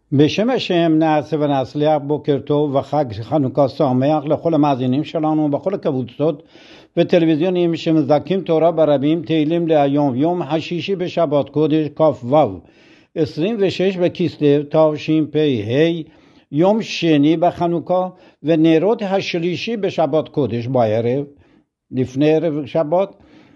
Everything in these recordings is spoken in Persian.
בשם השם נעשה ונצליח. בוקר טוב וחג חנוכה שמח לכל המאזינים שלנו בכל הקבוצות וטלוויזיונים שמזכים תורה ברבים. תהילים להיום, יום השישי בשבת קודש כ"ו 26 בכסלו תשפ"ה, יום שני בחנוכה, ונרות השלישי בשבת קודש בערב לפני ערב שבת,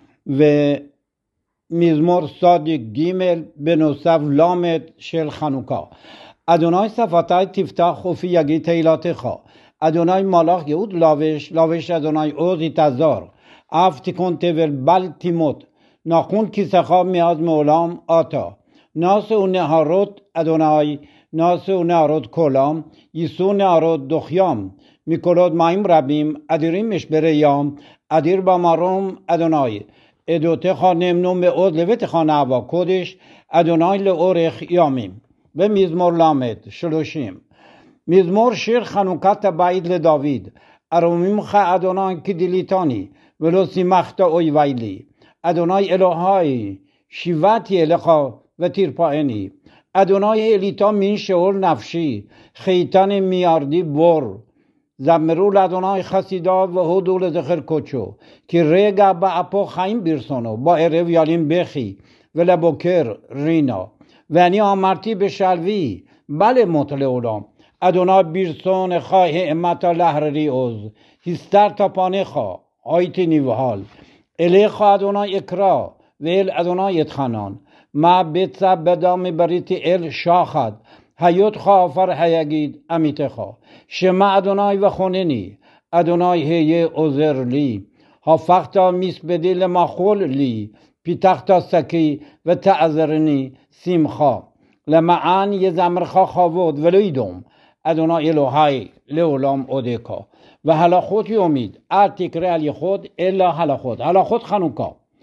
ומזמור צדיק ג' בנוסף למד של חנוכה. אדוני שפתי תפתח ופי יגיד תהילתך. אדוני מלאך יהוד לבש אדוני עוז יתעזר. אף תיקון תבל בל תימות. נכון כיסך מאז מעולם אתה. נעשו נהרות אדוני, נעשו נהרות כולם, יישאו נהרות דוחיים. מקולות מים רבים, אדירים משברי ים, אדיר במרום אדוני. עדותיך נאמנו מאוד לביתך נעבה קודש, אדוני לאורך ימים. במזמור למד 30. מזמור שיר חנוכת הבית לדוד. ארומימך אדוני כדיליתני, ולא שימחת אויבי לי. אדוני אלוהי, שיבתי אליך ותרפאני. אדוני אליתה מן שאול נפשי, חייתני מירדי בור. זמרו לאדוני חסידיו והודו לזכר קודשו, כי רגע באפו חיים ברצונו, בערב ילין בכי ולבוקר רינה. ואני אמרתי בשלווי, בא למות לעולם. אדוני ברצונך האמרת להררי עוז, הסתרת פניך, הייתי נבהל. אליך אדוני אקרא, ואל אדוני אתחנן. מה ביצע בדם בריתי אל שחד, היותך עפר היגיד עמיתך. שמע אדוני וחונני, אדוני היה עוזר לי. הפכת מספדי למחול לי, פיתחת שקי ותעזרני שמחה. למען יזמרך כבוד ולא ידום, אדוני אלוהי לעולם אודך. והלכות יומית, אל תקרא על יחוד אלא הלכות. הלכות חנוכה.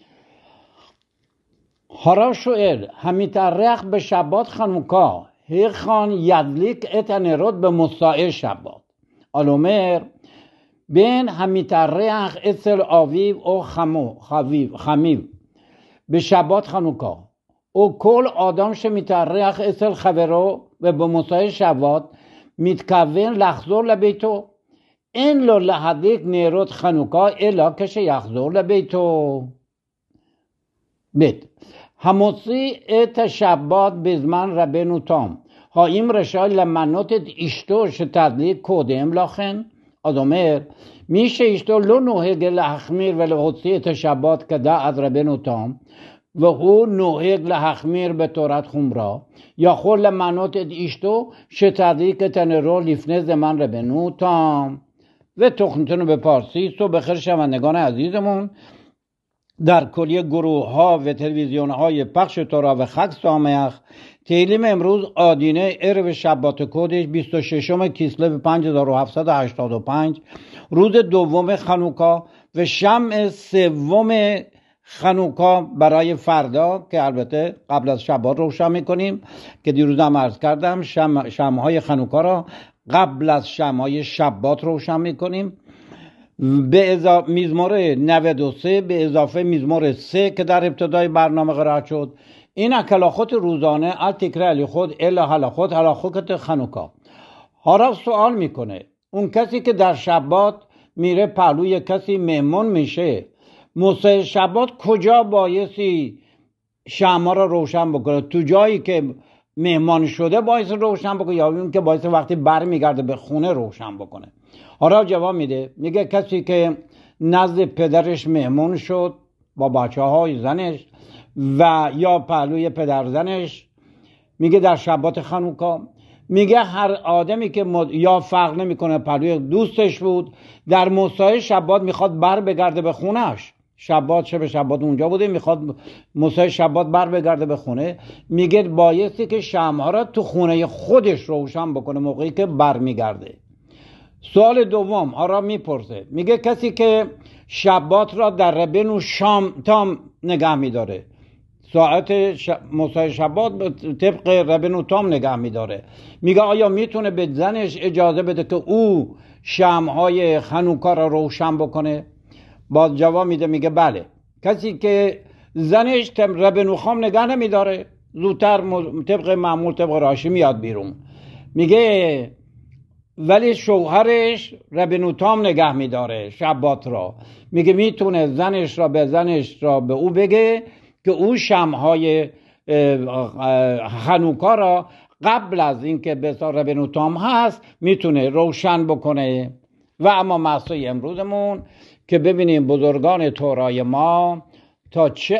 הרב שואל, המתארח בשבת חנוכה, היכן ידליק את הנרות במוצאי שבת? על אומר, בין המתארח אצל אביו או חמיו בשבת חנוכה, או כל אדם שמתארח אצל חברו ובמוצאי שבת מתכוון לחזור לביתו, אין לו להדליק נרות חנוכה אלא כשיחזור לביתו. ב' המוציא את השבת בזמן רבנו תם, האם רשאי למנות את אשתו שתדליק קודם לכן? אז אומר, מי שאשתו לא נוהג להחמיר ולהוציא את השבת כדעת רבנו תם, והוא נוהג להחמיר בתורת חומרה, יכול למנות את אשתו שתדליק את הנרות לפני זמן רבנו תם. ותוכניתנו בפרסית و بخیر شنوندگان عزیزمون، در کلیه گروه ها و تلویزیون های پخش تورا و خگ سامح، تیلیم امروز آدینه عرب شبات کودش 26 کسلو 5785، روز دوم خنوکا و شمع سوم خنوکا برای فردا که البته قبل از شبات روشن میکنیم که دیروز هم عرض کردم شمعهای خنوکا را قبل از شمعهای شبات روشن میکنیم. به مزمور 93 به اضافه مزمور 3 که در ابتدای برنامه قرائت شد. این هلاخوت روزانه التکره علی خود الا هلاخوت خنوکا. حالا سوال میکنه اون کسی که در شبات میره پهلوی کسی مهمان میشه، موسع شبات کجا بایستی شمع را روشن بکنه؟ تو جایی که مهمان شده باعث روشن بکنه یا اون که باعث وقتی بر میگرده به خونه روشن بکنه؟ حالا جواب میده، میگه کسی که نزد پدرش مهمون شد با بچه های زنش و یا پهلوی پدر زنش، میگه در شبات خنوکا، میگه هر آدمی که یا فرق نمیکنه پهلوی دوستش بود در موسع شبات میخواد بر بگرده به خونهش، شبات شب شبات اونجا بوده میخواد موسع شبات بر بگرده به خونه، میگه بایستی که شمعها را تو خونه خودش روشن بکنه موقعی که بر میگرده. سوال دوم آرا میپرسه، میگه کسی که شبات را در ربنو شام تام نگه میداره، ساعت موسع شبات طبق ربنو تام نگه میداره، میگه آیا میتونه به زنش اجازه بده که او شمعهای خنوکا را روشن بکنه؟ باز جواب میده، میگه بله. کسی که زنش ربنو خام نگه نمیداره زودتر طبق معمول طبق راشی میاد بیرون، میگه ولی شوهرش ربنوتام نگه میداره شبات را. میگه میتونه زنش را به او بگه که او شمهای خانوکا را قبل از اینکه به ربنوتام هست میتونه روشن بکنه. و اما مسئله امروزمون که ببینیم بزرگان تورای ما تا چه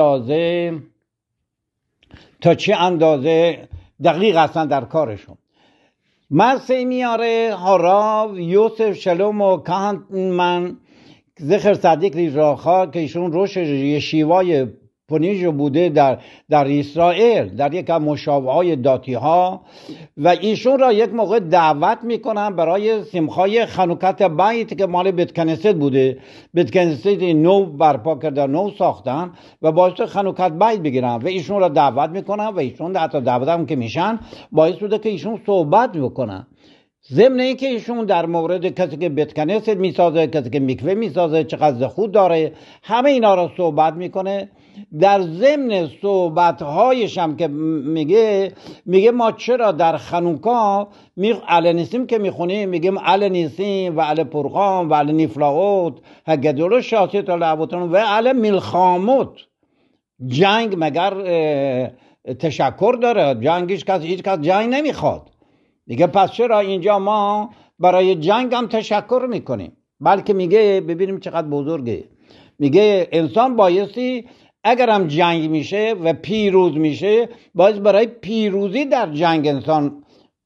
اندازه دقیق هستن در کارشون. مرسی میاره هاراو یوسف شلوم و کانتمن زخر صدیق ریژاخا که ایشون روش یشیوای پونیژو بوده در اسرائیل، در یک مشاوره داتی ها، و ایشون را یک موقع دعوت میکنن برای سمخای خانوکت بیت که مال بیت کنیست بوده. بیت کنیست نو برپا کردن، نو ساختن و باعث خانوکت بیت بگیرن و ایشون را دعوت میکنن و ایشون حتی دعوت هم که میشن باعث بوده که ایشون صحبت بکنن. ضمن اینکه ایشون در مورد کسی که بیت کنیست میسازه، کسی که میکوه میسازه، چقدر خود داره، همه اینا را صحبت میکنه. در ضمن صحبت‌هایش هم که میگه ما چرا در خانوکا علی نیسیم که میخونیم میگیم علی نیسیم و علی پرغام و علی نیفلاوت هگدولو شاسیت لعبوتون و علی ملخاموت. جنگ مگر تشکر داره؟ هیچ کس جنگ نمیخواد. میگه پس چرا اینجا ما برای جنگ هم تشکر میکنیم؟ بلکه میگه ببینیم چقدر بزرگه. میگه انسان بایستی اگرم جنگ میشه و پیروز میشه باید برای پیروزی در جنگ انسان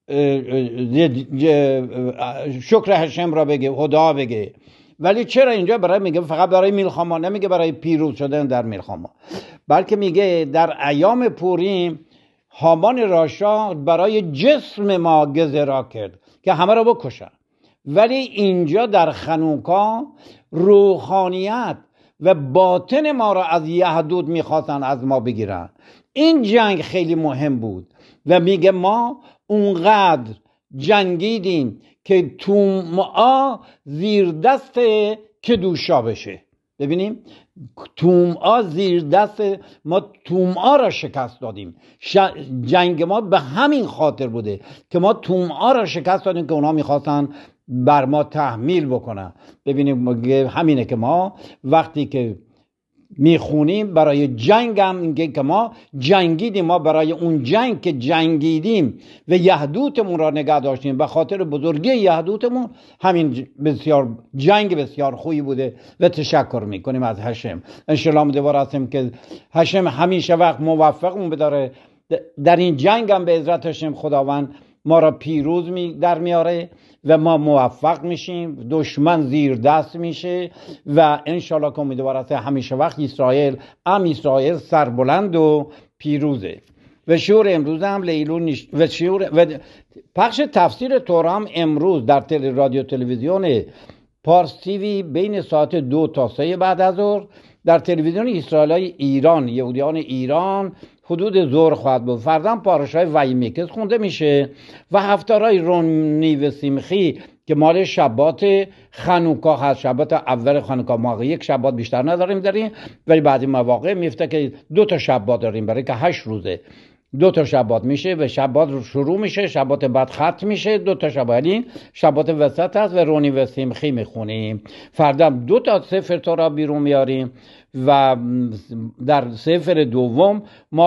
شکر هشم را بگه، خدا بگه. ولی چرا اینجا میگه فقط برای ملخما، نمیگه برای پیروز شدن در ملخما، بلکه میگه در ایام پوریم هامان راشا برای جسم ما گزرا کرد که همه را بکشن، ولی اینجا در خانوکا روحانیت و باطن ما را از یهودیت میخواستن از ما بگیرن. این جنگ خیلی مهم بود و میگه ما اونقدر جنگیدیم که تومعا زیر دست کدوشا بشه. ببینیم تومعا زیر دست ما، تومعا را شکست دادیم. جنگ ما به همین خاطر بوده که ما تومعا را شکست دادیم که اونا میخواستن بر ما تحمیل بکنن. ببینیم همینه که ما وقتی که میخونیم برای جنگ هم اینگه که ما جنگیدیم، ما برای اون جنگ که جنگیدیم و یهودیتمون را نگه داشتیم به خاطر بزرگی یهودیتمون، همین جنگ بسیار خوبی بوده و تشکر میکنیم از هشم. انشالله امیدوار هستیم که هشم همیشه وقت موفقمون بداره در این جنگ هم به عزت هشم خداوند ما را پیروز در میاره و ما موفق میشیم، دشمن زیر دست میشه و انشالله که امیدوار است همیشه وقت اسرائیل سربلند و پیروزه. و شعور امروز هم لیلون و پخش تفسیر تورا هم امروز در رادیو تلویزیون پارس تیوی بین ساعت 2 تا 3 بعد از ظهر، در تلویزیون اسرائیل ایران یهودیان ایران حدود ظهر خواهد بود. فردا پارشای ویمیکس خونده میشه و هفتارای رونی و سیمخی که مال شبات خانوکا هست، شبات اول خانوکا. ما یک شبات بیشتر نداریم ولی بعضی مواقع میفته که 2 تا شبات داریم، برای که 8 روزه 2 تا شبات میشه و شبات شروع میشه، شبات بعد ختم میشه. 2 تا شبات، یعنی شبات وسط هست و رونی و سیمخی میخونیم. فردا 2 تا سفر تورا بیرون میاریم و در سفر دوم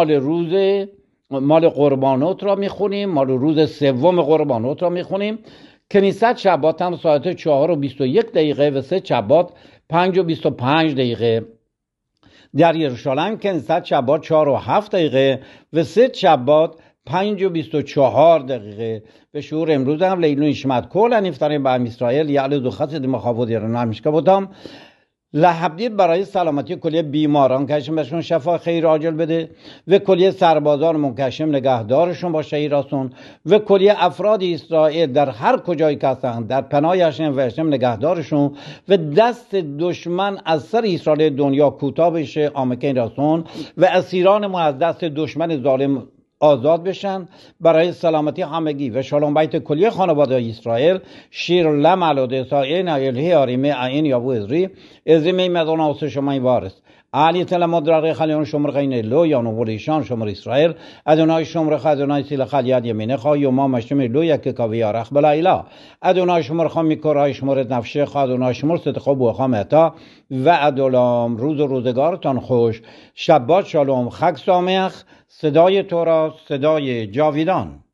مال قربانوت را میخونیم، مال روز سوم قربانوت را میخونیم. کنیست شبات هم ساعت 4 و 21 دقیقه و 3 شبات 5 و 25 دقیقه. در یروشالیم کنیست شبات 4 و 7 دقیقه و 3 شبات 5 و 24 دقیقه. به شعور امروز هم لیلون نشمت کل انیفترین به اسرائیل یعلی دو خصد مخافود ایران همیشکه بودم لحبدید برای سلامتی کلیه بیماران کشم بهشون شفا خیر عاجل بده و کلیه سربازان منکشم نگهدارشون باشه ایراسون و کلیه افراد اسرائیل در هر کجایی که هستن در پناهشون و اشم نگهدارشون و دست دشمن از سر اسرائیل دنیا کوتاه بشه آمکن راسون و اسیران ما از دست دشمن ظالم آزاد بشن برای سلامتی همگی و شالوم بیت کلیه خانواده اسرائیل. شیر لم علوده ساین الهی آریمه عین یابو ازری می مدان آسه شما این وارست علی تل مدرق خلیون شمر خین لو یا نوریشان شمر اسرائیل ادونای شمر خ ادونای سیل خلیاد یمینه خا یوما مشتم لو یک کاوی رخ بلایلا ادونای شمر خ میکرای شمر نفشه خ ادونای شمر ست خوب و خامتا و ادولام روز و روزگارتان خوش. شبات شالوم، خگ سامخ. صدای تورا، صدای جاویدان.